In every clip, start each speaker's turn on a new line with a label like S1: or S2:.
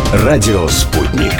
S1: Радио «Спутник».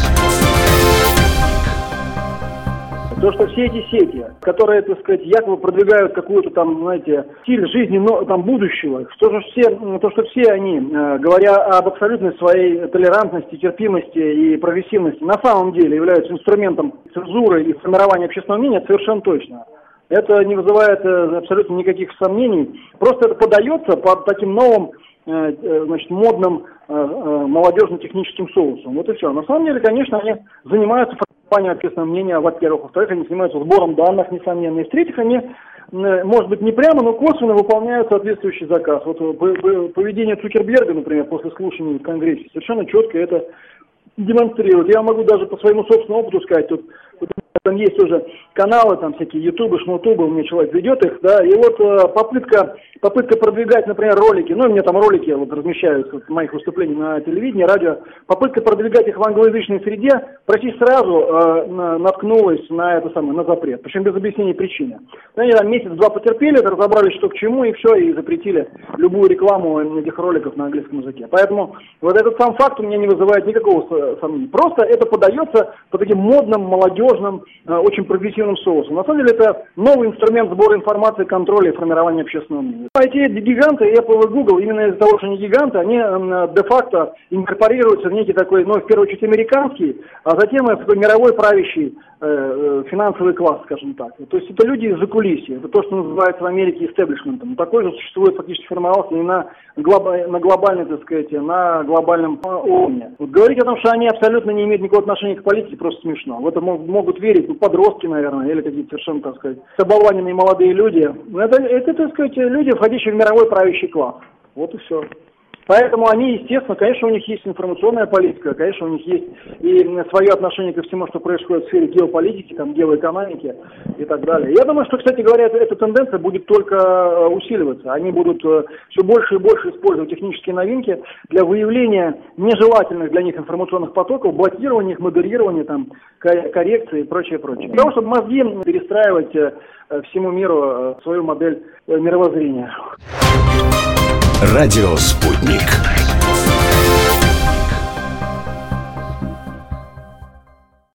S2: То, что все эти сети, которые, так сказать, якобы продвигают какую-то там, знаете, стиль жизни, но там будущего, то, что все они, говоря об абсолютной своей толерантности, терпимости и прогрессивности, на самом деле являются инструментом цензуры и формирования общественного мнения, это совершенно точно. Это не вызывает абсолютно никаких сомнений. Просто это подается под таким новым, значит, модным молодежно-техническим соусом. Вот и все. На самом деле, конечно, они занимаются формированием общественного мнения, во-первых. Во-вторых, они занимаются сбором данных, несомненно. И в-третьих, они, может быть, не прямо, но косвенно выполняют соответствующий заказ. Вот поведение Цукерберга, например, после слушаний в Конгрессе, совершенно четко это демонстрирует. Я могу даже по своему собственному опыту сказать, тут там есть уже каналы, там всякие ютубы, шмутубы, у меня человек ведет их, да, и вот попытка продвигать, например, ролики, ну, у меня там ролики вот размещаются моих выступлений на телевидении, радио, попытка продвигать их в англоязычной среде, почти сразу наткнулась на это самое, на запрет, причем без объяснения причины. Они там месяц-два потерпели, разобрались, что к чему, и все, и запретили любую рекламу этих роликов на английском языке. Поэтому вот этот сам факт у меня не вызывает никакого сомнения. Просто это подается по таким модным, молодежным, очень прогрессивным соусом. На самом деле это новый инструмент сбора информации, контроля и формирования общественного мнения. Эти гиганты, Apple и Google, именно из-за того, что они гиганты, они де-факто инкорпорируются в некий такой, ну, в первую очередь, американский, а затем такой мировой правящий финансовый класс, скажем так. То есть это люди из закулисья, это то, что называется в Америке истеблишментом. Такой же существует, фактически формировался и на глобальной, так сказать, на глобальном уровне. Вот говорить о том, что они абсолютно не имеют никакого отношения к политике, просто смешно. В это могут верить подростки, наверное, или какие-то совершенно, так сказать, оболваненные молодые люди. Это, так сказать, люди, входящие в мировой правящий класс. Вот и все. Поэтому они, естественно, конечно, у них есть информационная политика, конечно, у них есть и свое отношение ко всему, что происходит в сфере геополитики, там, геоэкономики и так далее. Я думаю, что, кстати говоря, эта тенденция будет только усиливаться. Они будут все больше и больше использовать технические новинки для выявления нежелательных для них информационных потоков, блокирования их, модерирования, там, коррекции и прочее, прочее. Для того, чтобы мозги перестраивать всему миру свою модель мировоззрения.
S1: Радио «Спутник».